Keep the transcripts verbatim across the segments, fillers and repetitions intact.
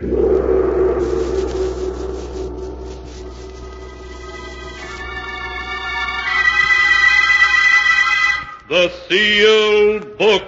The Sealed Book.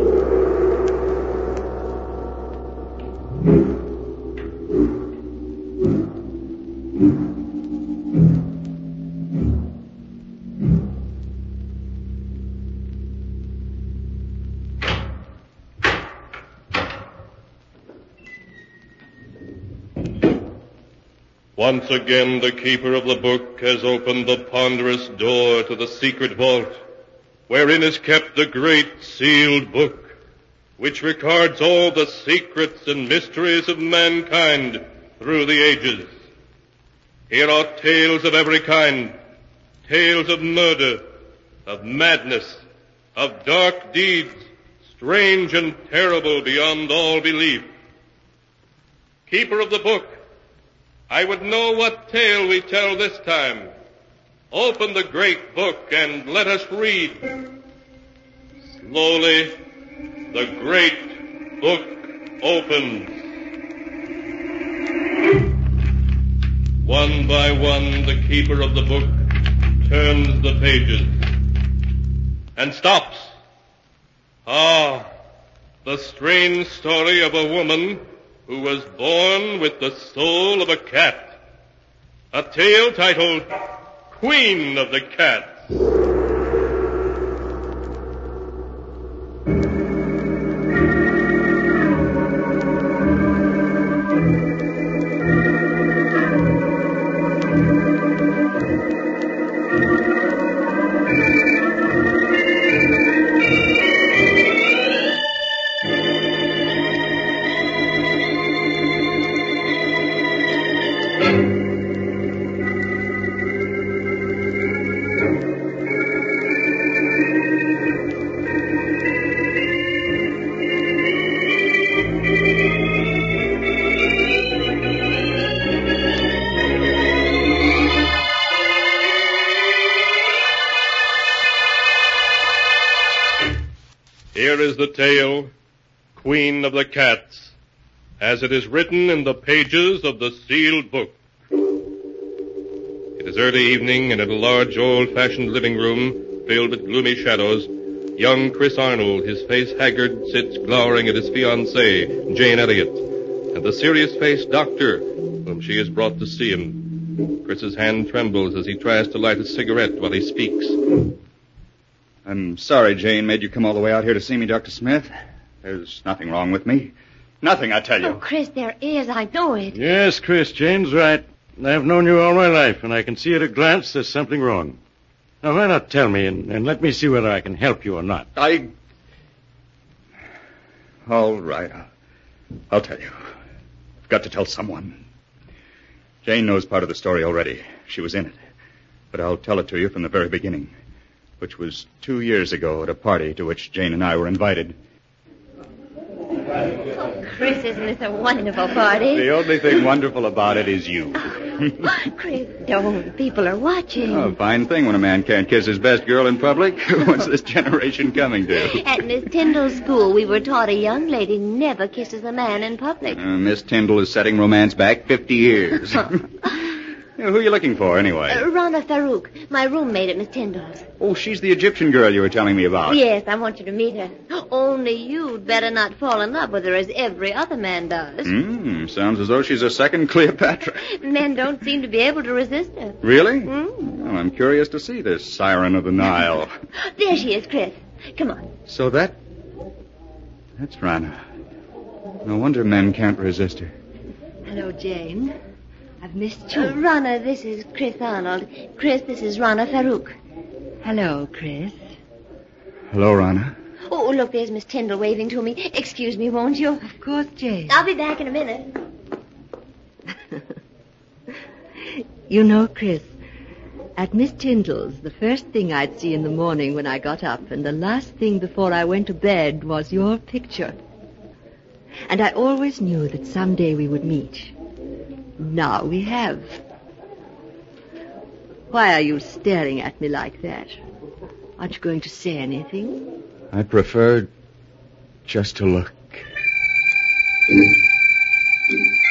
Once again, the keeper of the book has opened the ponderous door to the secret vault, wherein is kept the great sealed book, which records all the secrets and mysteries of mankind through the ages. Here are tales of every kind, tales of murder, of madness, of dark deeds, strange and terrible beyond all belief. Keeper of the book, I would know what tale we tell this time. Open the great book and let us read. Slowly, the great book opens. One by one, the keeper of the book turns the pages and stops. Ah, the strange story of a woman who was born with the soul of a cat. A tale titled Queen of the Cats. Here is the tale, Queen of the Cats, as it is written in the pages of the sealed book. It is early evening, and in a large, old-fashioned living room filled with gloomy shadows, young Chris Arnold, his face haggard, sits glowering at his fiancée, Jane Elliott, and the serious-faced doctor, whom she has brought to see him. Chris's hand trembles as he tries to light a cigarette while he speaks. I'm sorry Jane made you come all the way out here to see me, Doctor Smith. There's nothing wrong with me. Nothing, I tell you. Oh, Chris, there is. I know it. Yes, Chris, Jane's right. I've known you all my life, and I can see at a glance there's something wrong. Now, why not tell me, and, and let me see whether I can help you or not. I... All right. I'll, I'll tell you. I've got to tell someone. Jane knows part of the story already. She was in it. But I'll tell it to you from the very beginning, which was two years ago at a party to which Jane and I were invited. Oh, Chris, isn't this a wonderful party? The only thing wonderful about it is you. Oh, Chris, don't. People are watching. Oh, fine thing when a man can't kiss his best girl in public. What's this generation coming to? At Miss Tyndall's school, we were taught a young lady never kisses a man in public. Uh, Miss Tyndall is setting romance back fifty years. Who are you looking for, anyway? Uh, Rana Farouk, my roommate at Miss Tyndall's. Oh, she's the Egyptian girl you were telling me about. Yes, I want you to meet her. Only you'd better not fall in love with her as every other man does. Hmm, sounds as though she's a second Cleopatra. Men don't seem to be able to resist her. Really? Mm. Well, I'm curious to see this siren of the Nile. There she is, Chris. Come on. So that... That's Rana. No wonder men can't resist her. Hello, Jane. I've missed you. Uh, Rana, this is Chris Arnold. Chris, this is Rana Farouk. Hello, Chris. Hello, Rana. Oh, look, there's Miss Tyndall waving to me. Excuse me, won't you? Of course, Jane. I'll be back in a minute. You know, Chris, at Miss Tyndall's, the first thing I'd see in the morning when I got up and the last thing before I went to bed was your picture. And I always knew that someday we would meet. Now we have. Why are you staring at me like that? Aren't you going to say anything? I prefer just to look.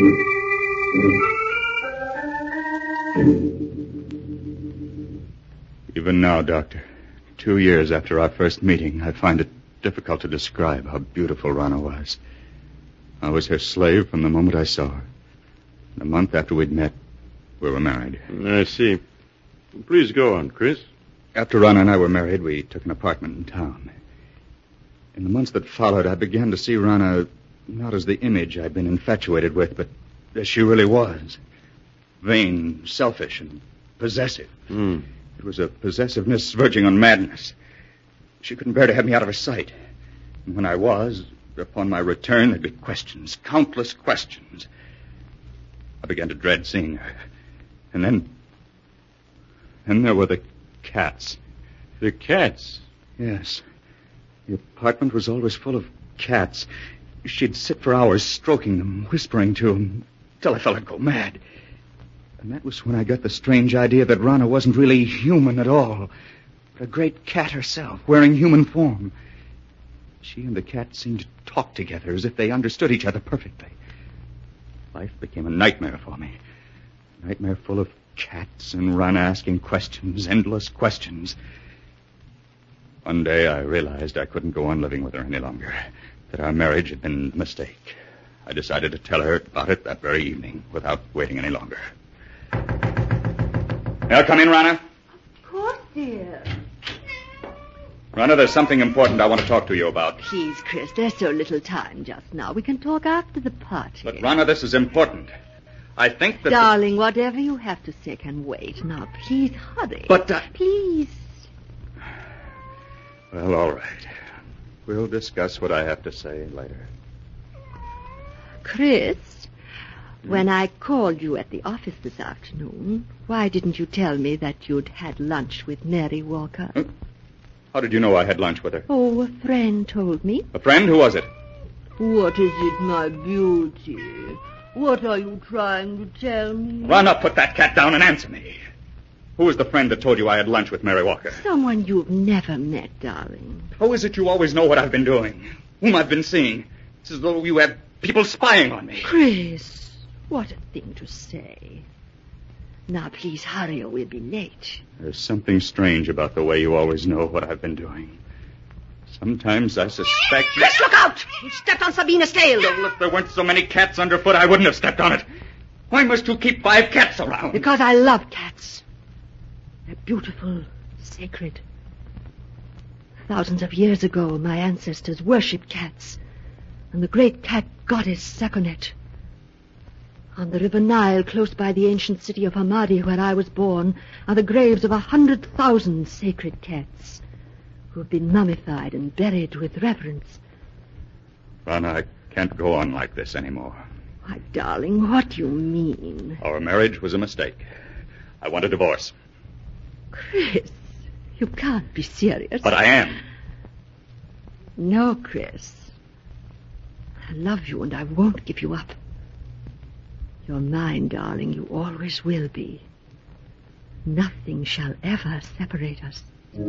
Even now, Doctor, two years after our first meeting, I find it difficult to describe how beautiful Rana was. I was her slave from the moment I saw her. A month after we'd met, we were married. I see. Please go on, Chris. After Rana and I were married, we took an apartment in town. In the months that followed, I began to see Rana not as the image I'd been infatuated with, but as she really was. Vain, selfish, and possessive. Hmm. It was a possessiveness verging on madness. She couldn't bear to have me out of her sight. And when I was, upon my return, there'd be questions, countless questions. I began to dread seeing her. And then... Then there were the cats. The cats? Yes. The apartment was always full of cats. She'd sit for hours stroking them, whispering to them, till I felt I'd go mad. And that was when I got the strange idea that Rana wasn't really human at all, but a great cat herself, wearing human form. She and the cat seemed to talk together as if they understood each other perfectly. Life became a nightmare for me. A nightmare full of cats and Rana asking questions, endless questions. One day I realized I couldn't go on living with her any longer, that our marriage had been a mistake. I decided to tell her about it that very evening, without waiting any longer. May I come in, Rana? Of course, dear. Rana, there's something important I want to talk to you about. Please, Chris, there's so little time just now. We can talk after the party. But, Rana, this is important. I think that... Darling, the... whatever you have to say can wait. Now, please hurry. But, uh... Please. Well, all right. We'll discuss what I have to say later. Chris, when I called you at the office this afternoon, why didn't you tell me that you'd had lunch with Mary Walker? Huh? How did you know I had lunch with her? Oh, a friend told me. A friend? Who was it? What is it, my beauty? What are you trying to tell me? Rana, put that cat down and answer me. Who was the friend that told you I had lunch with Mary Walker? Someone you've never met, darling. How is it you always know what I've been doing? Whom I've been seeing? It's as though you have people spying on me. Chris, what a thing to say. Now, please hurry or we'll be late. There's something strange about the way you always know what I've been doing. Sometimes I suspect... Chris, look out! You stepped on Sabina's tail. Well, if there weren't so many cats underfoot, I wouldn't have stepped on it. Why must you keep five cats around? Because I love cats. They're beautiful, sacred. Thousands of years ago, my ancestors worshipped cats. And the great cat goddess Sakonet. On the river Nile, close by the ancient city of Hamadi, where I was born, are the graves of a hundred thousand sacred cats who have been mummified and buried with reverence. Rana, I can't go on like this anymore. Why, darling, what do you mean? Our marriage was a mistake. I want a divorce. Chris, you can't be serious. But I am. No, Chris. I love you and I won't give you up. You're mine, darling. You always will be. Nothing shall ever separate us.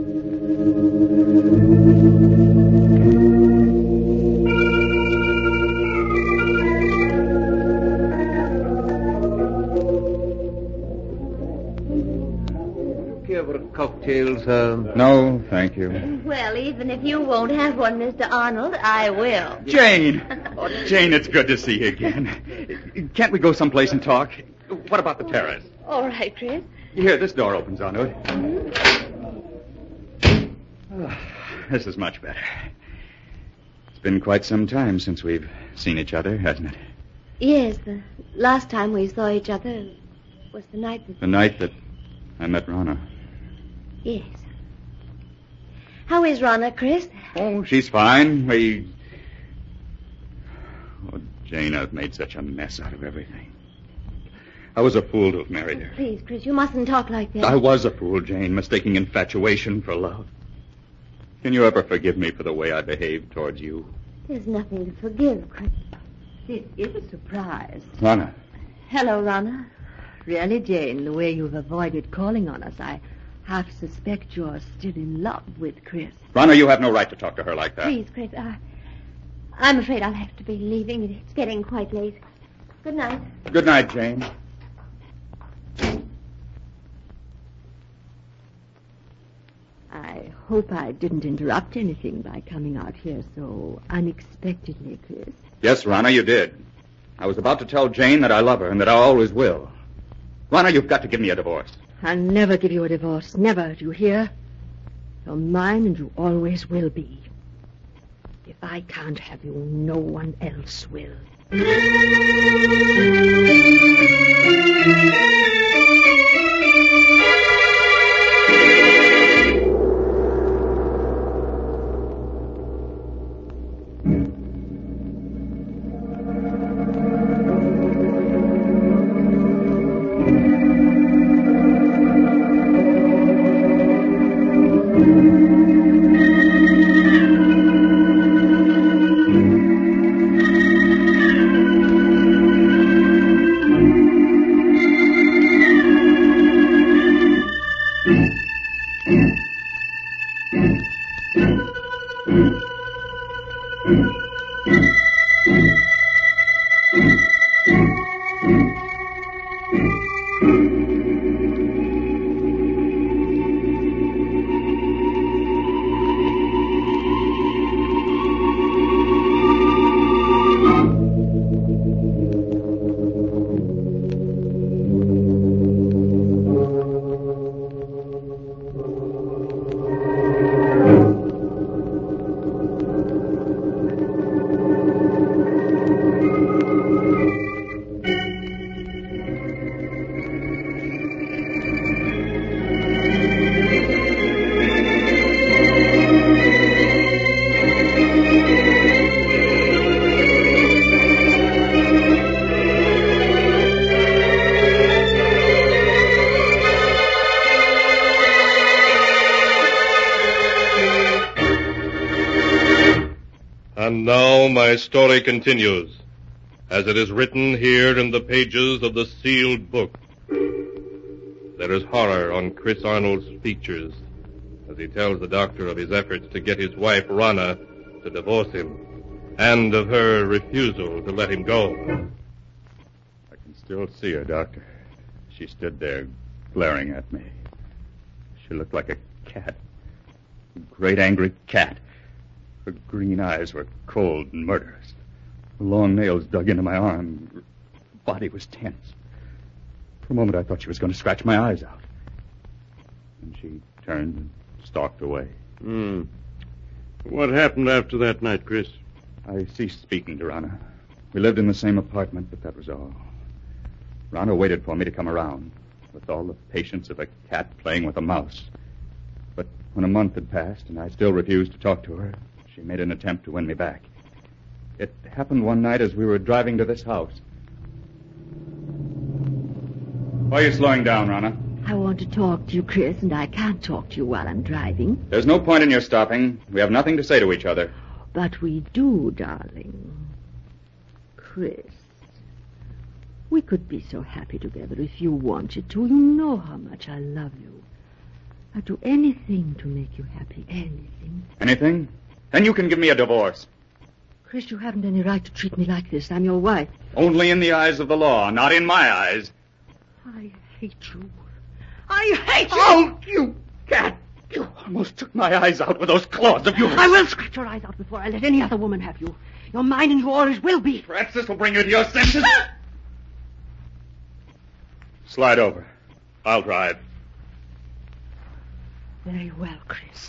Care for cocktails, uh... No, thank you. Well, even if you won't have one, Mister Arnold, I will. Jane! Oh, Jane, it's good to see you again. Can't we go someplace and talk? What about the terrace? All right, Chris. Here, this door opens onto it. Oh, this is much better. It's been quite some time since we've seen each other, hasn't it? Yes, the last time we saw each other was the night that... The night that I met Rana. Yes. How is Rana, Chris? Oh, she's fine. We... Oh, Jane, I've made such a mess out of everything. I was a fool to have married her. Please, Chris, you mustn't talk like that. I was a fool, Jane, mistaking infatuation for love. Can you ever forgive me for the way I behaved towards you? There's nothing to forgive, Chris. It is a surprise. Rana. Hello, Rana. Really, Jane, the way you've avoided calling on us, I half suspect you're still in love with Chris. Rana, you have no right to talk to her like that. Please, Chris, I, I'm afraid I'll have to be leaving. It's getting quite late. Good night. Good night, Jane. I hope I didn't interrupt anything by coming out here so unexpectedly, Chris. Yes, Rana, you did. I was about to tell Jane that I love her and that I always will. Rana, you've got to give me a divorce. I'll never give you a divorce. Never, do you hear? You're mine and you always will be. If I can't have you, no one else will. And now my story continues, as it is written here in the pages of the sealed book. There is horror on Chris Arnold's features as he tells the doctor of his efforts to get his wife, Rana, to divorce him, and of her refusal to let him go. I can still see her, Doctor. She stood there, glaring at me. She looked like a cat. A great angry cat. Her green eyes were cold and murderous. Her long nails dug into my arm. Her body was tense. For a moment, I thought she was going to scratch my eyes out. And she turned and stalked away. Hmm. What happened after that night, Chris? I ceased speaking to Rana. We lived in the same apartment, but that was all. Rana waited for me to come around, with all the patience of a cat playing with a mouse. But when a month had passed and I still refused to talk to her, she made an attempt to win me back. It happened one night as we were driving to this house. Why are you slowing down, Rana? I want to talk to you, Chris, and I can't talk to you while I'm driving. There's no point in your stopping. We have nothing to say to each other. But we do, darling. Chris, we could be so happy together if you wanted to. You know how much I love you. I'd do anything to make you happy, anything. Anything? Then you can give me a divorce. Chris, you haven't any right to treat me like this. I'm your wife. Only in the eyes of the law, not in my eyes. I hate you. I hate you! Oh, you cat! You almost took my eyes out with those claws of yours. I will scratch your eyes out before I let any other woman have you. You're mine and you always will be. Perhaps this will bring you to your senses. Slide over. I'll drive. Very well, Chris.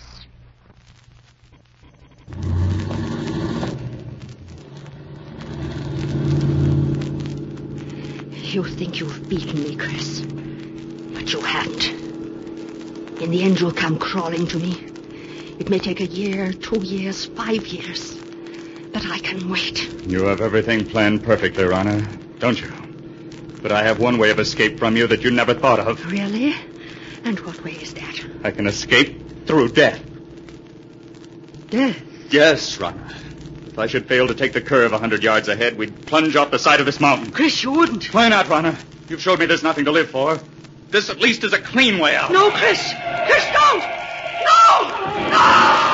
You think you've beaten me, Chris. But you haven't. In the end, you'll come crawling to me. It may take a year, two years, five years. But I can wait. You have everything planned perfectly, Rana, don't you? But I have one way of escape from you that you never thought of. Really? And what way is that? I can escape through death. Death? Yes, Rana. If I should fail to take the curve a hundred yards ahead, we'd plunge off the side of this mountain. Chris, you wouldn't. Why not, Rana? You've showed me there's nothing to live for. This at least is a clean way out. No, Chris! Chris, don't! No! No!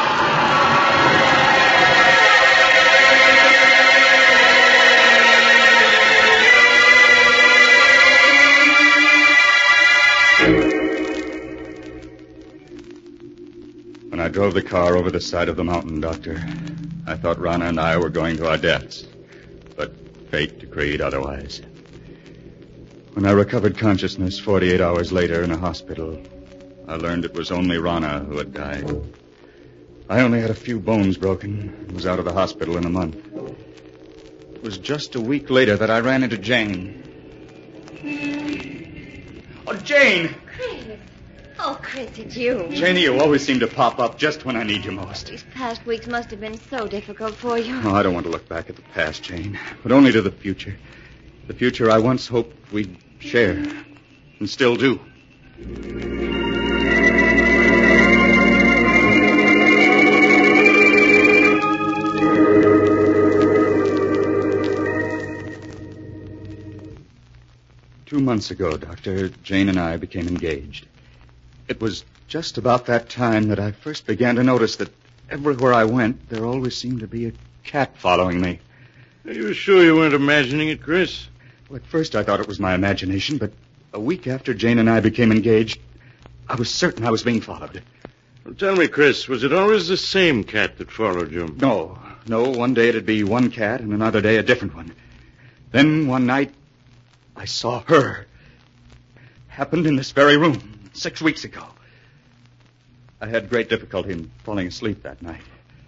drove the car over the side of the mountain, Doctor. I thought Rana and I were going to our deaths, but fate decreed otherwise. When I recovered consciousness forty-eight hours later in a hospital, I learned it was only Rana who had died. I only had a few bones broken and was out of the hospital in a month. It was just a week later that I ran into Jane. Oh, Jane! Chris. Oh, Chris, it's you. Janie, you always seem to pop up just when I need you most. These past weeks must have been so difficult for you. Oh, I don't want to look back at the past, Jane, but only to the future. The future I once hoped we'd share, and still do. Two months ago, Doctor, Jane and I became engaged. It was just about that time that I first began to notice that everywhere I went, there always seemed to be a cat following me. Are you sure you weren't imagining it, Chris? Well, at first I thought it was my imagination, but a week after Jane and I became engaged, I was certain I was being followed. Well, tell me, Chris, was it always the same cat that followed you? No, no, one day it'd be one cat, and another day a different one. Then one night, I saw her. Happened in this very room, six weeks ago. I had great difficulty in falling asleep that night.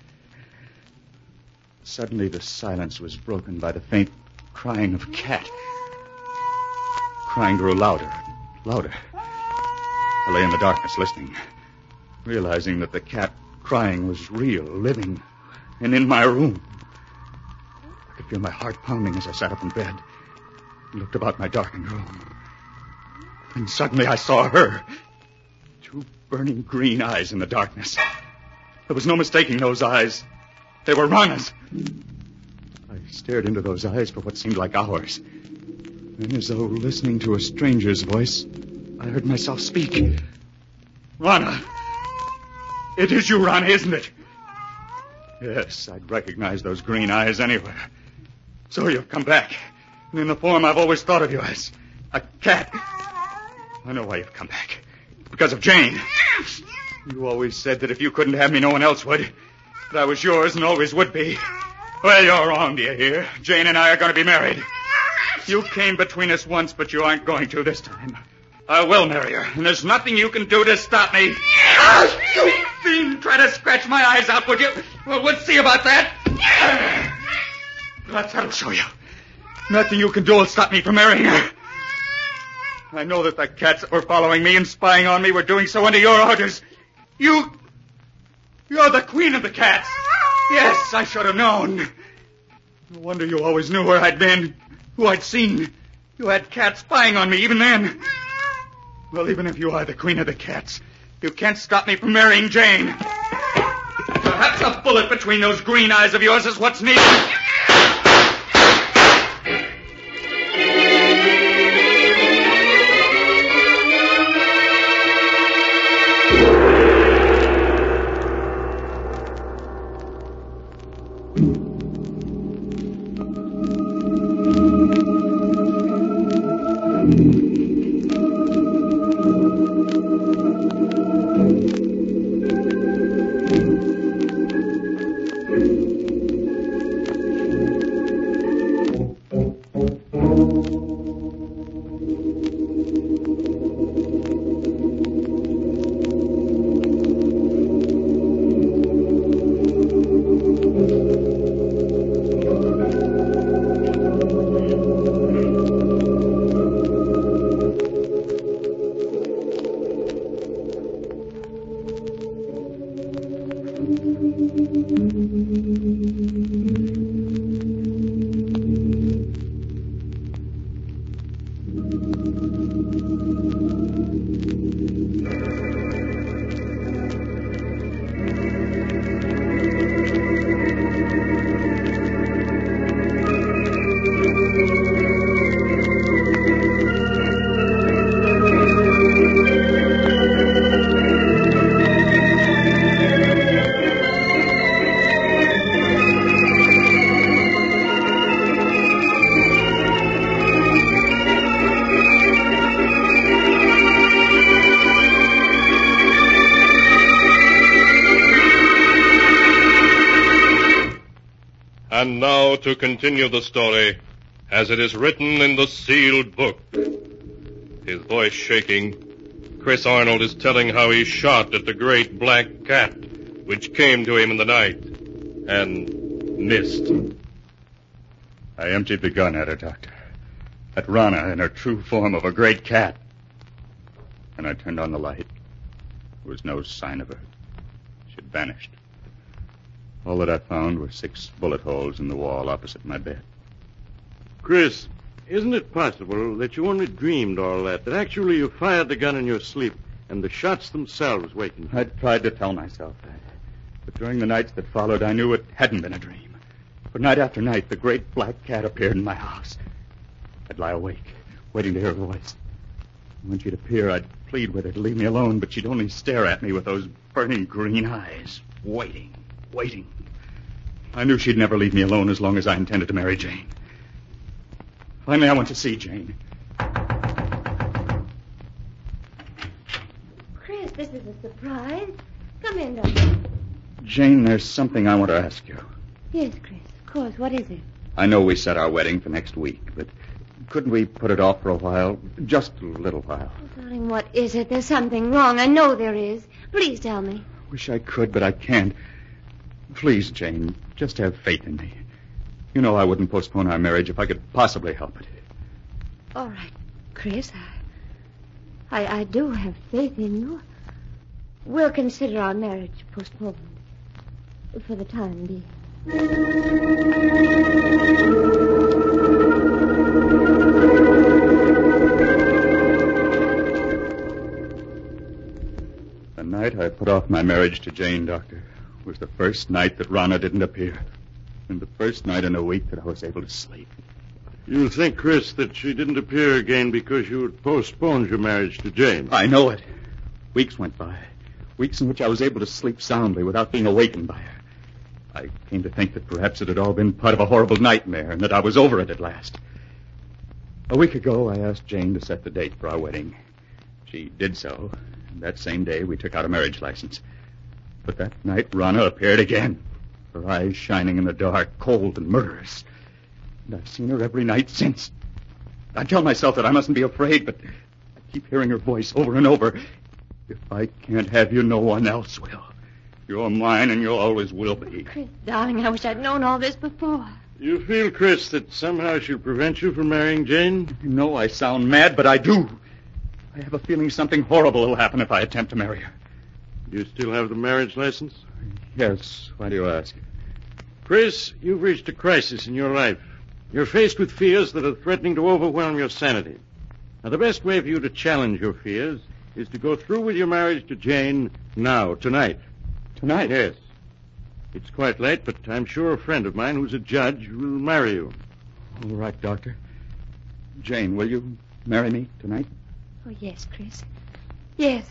Suddenly the silence was broken by the faint crying of a cat. Crying grew louder, louder. I lay in the darkness listening, realizing that the cat crying was real, living, and in my room. I could feel my heart pounding as I sat up in bed and looked about my darkened room. And suddenly I saw her. Two burning green eyes in the darkness. There was no mistaking those eyes. They were Rana's. I stared into those eyes for what seemed like hours. Then, as though listening to a stranger's voice, I heard myself speak. Rana! It is you, Rana, isn't it? Yes, I'd recognize those green eyes anywhere. So you've come back. And in the form I've always thought of you as. A cat. I know why you've come back. Because of Jane. You always said that if you couldn't have me, no one else would. That I was yours and always would be. Well, you're wrong, do you hear? Jane and I are going to be married. You came between us once, but you aren't going to this time. I will marry her, and there's nothing you can do to stop me. You fiend, try to scratch my eyes out, would you? Well, we'll see about that. Perhaps that'll show you. Nothing you can do will stop me from marrying her. I know that the cats that were following me and spying on me were doing so under your orders. You... You're the queen of the cats. Yes, I should have known. No wonder you always knew where I'd been, who I'd seen. You had cats spying on me even then. Well, even if you are the queen of the cats, you can't stop me from marrying Jane. Perhaps a bullet between those green eyes of yours is what's needed. And now to continue the story as it is written in the sealed book. His voice shaking, Chris Arnold is telling how he shot at the great black cat, which came to him in the night and missed. I emptied the gun at her, Doctor. At Rana in her true form of a great cat. And I turned on the light. There was no sign of her. She had vanished. All that I found were six bullet holes in the wall opposite my bed. Chris, isn't it possible that you only dreamed all that, that actually you fired the gun in your sleep and the shots themselves wakened you? I tried to tell myself that. But during the nights that followed, I knew it hadn't been a dream. For night after night, the great black cat appeared in my house. I'd lie awake, waiting to hear her voice. When she'd appear, I'd plead with her to leave me alone, but she'd only stare at me with those burning green eyes, waiting, waiting. I knew she'd never leave me alone as long as I intended to marry Jane. Finally, I went to see Jane. Chris, this is a surprise. Come in, Doctor. Jane, there's something I want to ask you. Yes, Chris, of course. What is it? I know we set our wedding for next week, but couldn't we put it off for a while? Just a little while. Oh, darling, what is it? There's something wrong. I know there is. Please tell me. Wish I could, but I can't. Please, Jane, just have faith in me. You know I wouldn't postpone our marriage if I could possibly help it. All right, Chris. I, I, I do have faith in you. We'll consider our marriage postponed for the time being. The night I put off my marriage to Jane, Doctor, was the first night that Rana didn't appear. And the first night in a week that I was able to sleep. You think, Chris, that she didn't appear again because you had postponed your marriage to Jane? I know it. Weeks went by. Weeks in which I was able to sleep soundly without being awakened by her. I came to think that perhaps it had all been part of a horrible nightmare and that I was over it at last. A week ago, I asked Jane to set the date for our wedding. She did so, and that same day we took out a marriage license. But that night, Rana appeared again, her eyes shining in the dark, cold and murderous. And I've seen her every night since. I tell myself that I mustn't be afraid, but I keep hearing her voice over and over. If I can't have you, no one else will. You're mine, and you always will be. Chris, darling, I wish I'd known all this before. You feel, Chris, that somehow she'll prevent you from marrying Jane? You know I sound mad, but I do. I have a feeling something horrible will happen if I attempt to marry her. Do you still have the marriage license? Yes. Why do you ask? Chris, you've reached a crisis in your life. You're faced with fears that are threatening to overwhelm your sanity. Now, the best way for you to challenge your fears is to go through with your marriage to Jane now, tonight. Tonight? Yes. It's quite late, but I'm sure a friend of mine who's a judge will marry you. All right, Doctor. Jane, will you marry me tonight? Oh, yes, Chris. Yes.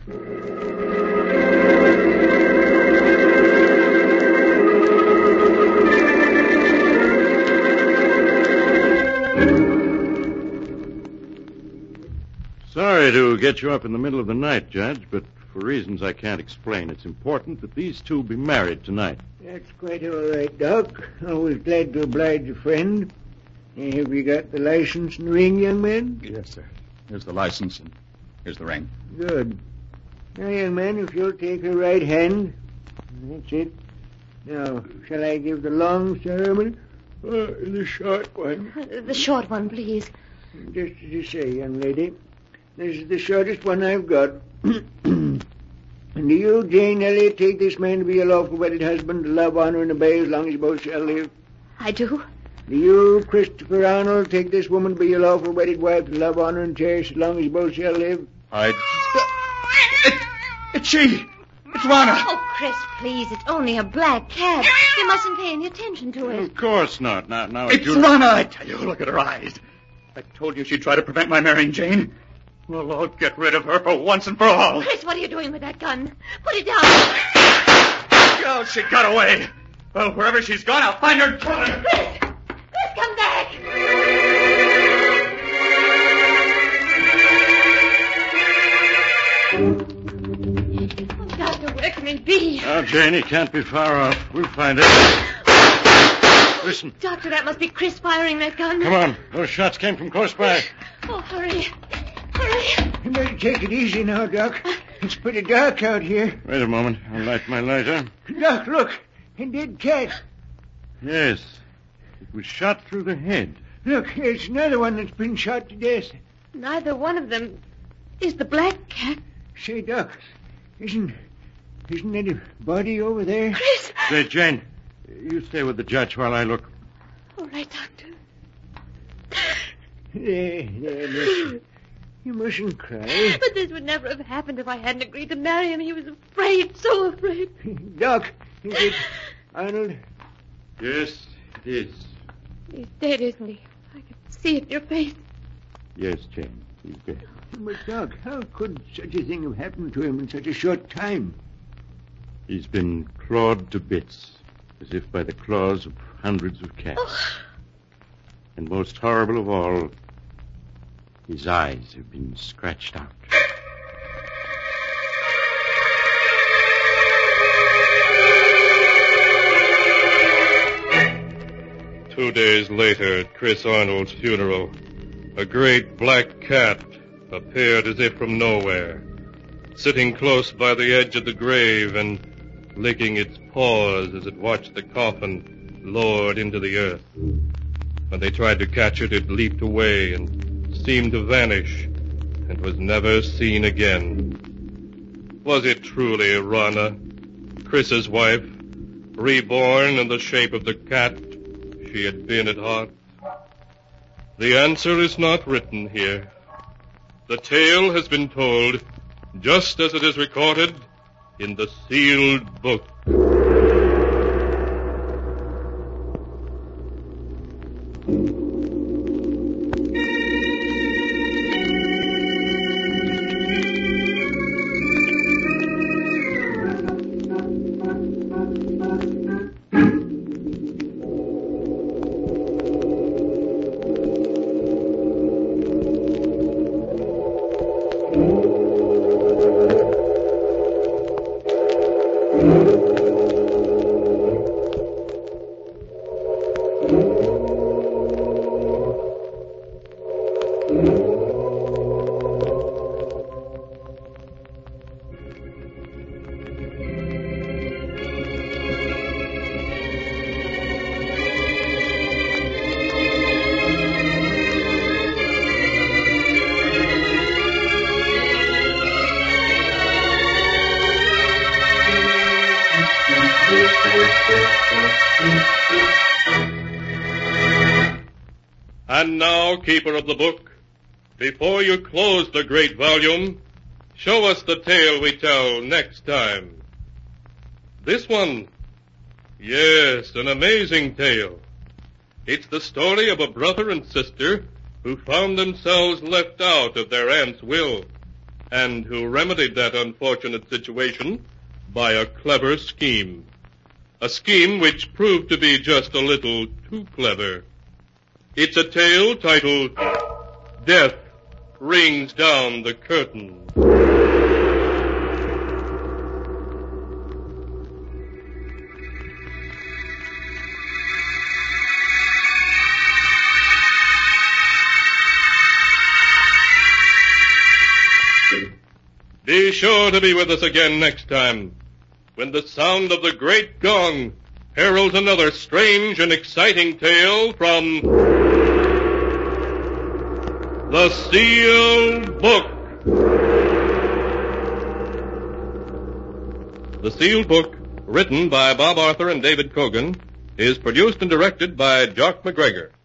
Sorry to get you up in the middle of the night, Judge, but for reasons I can't explain, it's important that these two be married tonight. That's quite all right, Doc. Always glad to oblige a friend. Uh, have you got the license and ring, young man? Yes, sir. Here's the license, and here's the ring. Good. Now, young man, if you'll take her right hand. That's it. Now, shall I give the long ceremony or the short one? The short one, please. Just as you say, young lady. This is the shortest one I've got. And do you, Jane Elliott, take this man to be your lawful wedded husband, to love, honor, and obey as long as you both shall live? I do. Do you, Christopher Arnold, take this woman to be your lawful wedded wife, to love, honor, and cherish as long as you both shall live? I... It, it's she! It's Rana! Oh, Chris, please. It's only a black cat. You mustn't pay any attention to it. Of course not. Now, now It's you... Rana, I tell you. Look at her eyes. I told you she'd try to prevent my marrying Jane. Well, I'll get rid of her for once and for all. Chris, what are you doing with that gun? Put it down. Oh, she got away. Well, wherever she's gone, I'll find her and kill her. Chris! Chris, come back! Oh, Doctor, where can it be? Now, Jane, he can't be far off. We'll find it. Listen. Doctor, that must be Chris firing that gun. Come on. Those shots came from close by. Oh, hurry. Hurry. You better take it easy now, Doc. It's pretty dark out here. Wait a moment. I'll light my lighter. Doc, look. A dead cat. Yes. It was shot through the head. Look, here's another one that's been shot to death. Neither one of them is the black cat. Say, Doc, isn't isn't that a body over there? Chris! Say, Jane, you stay with the judge while I look. All right, Doctor. There, there, listen. You mustn't cry. But this would never have happened if I hadn't agreed to marry him. He was afraid, so afraid. Doc, is it Arnold? Yes, it is. He's dead, isn't he? I can see it in your face. Yes, Jane, he's dead. But, Doc, how could such a thing have happened to him in such a short time? He's been clawed to bits, as if by the claws of hundreds of cats. Oh. And most horrible of all, his eyes have been scratched out. Two days later, at Chris Arnold's funeral, a great black cat appeared as if from nowhere, sitting close by the edge of the grave and licking its paws as it watched the coffin lowered into the earth. When they tried to catch it, it leaped away and seemed to vanish and was never seen again. Was it truly Rana, Chris's wife, reborn in the shape of the cat she had been at heart? The answer is not written here. The tale has been told just as it is recorded in the sealed book. And now, keeper of the book, before you close the great volume, show us the tale we tell next time. This one, yes, an amazing tale. It's the story of a brother and sister who found themselves left out of their aunt's will, and who remedied that unfortunate situation by a clever scheme. A scheme which proved to be just a little too clever. It's a tale titled, Death Rings Down the Curtain. Be sure to be with us again next time, when the sound of the great gong heralds another strange and exciting tale from The Sealed Book. The Sealed Book, written by Bob Arthur and David Cogan, is produced and directed by Jock McGregor.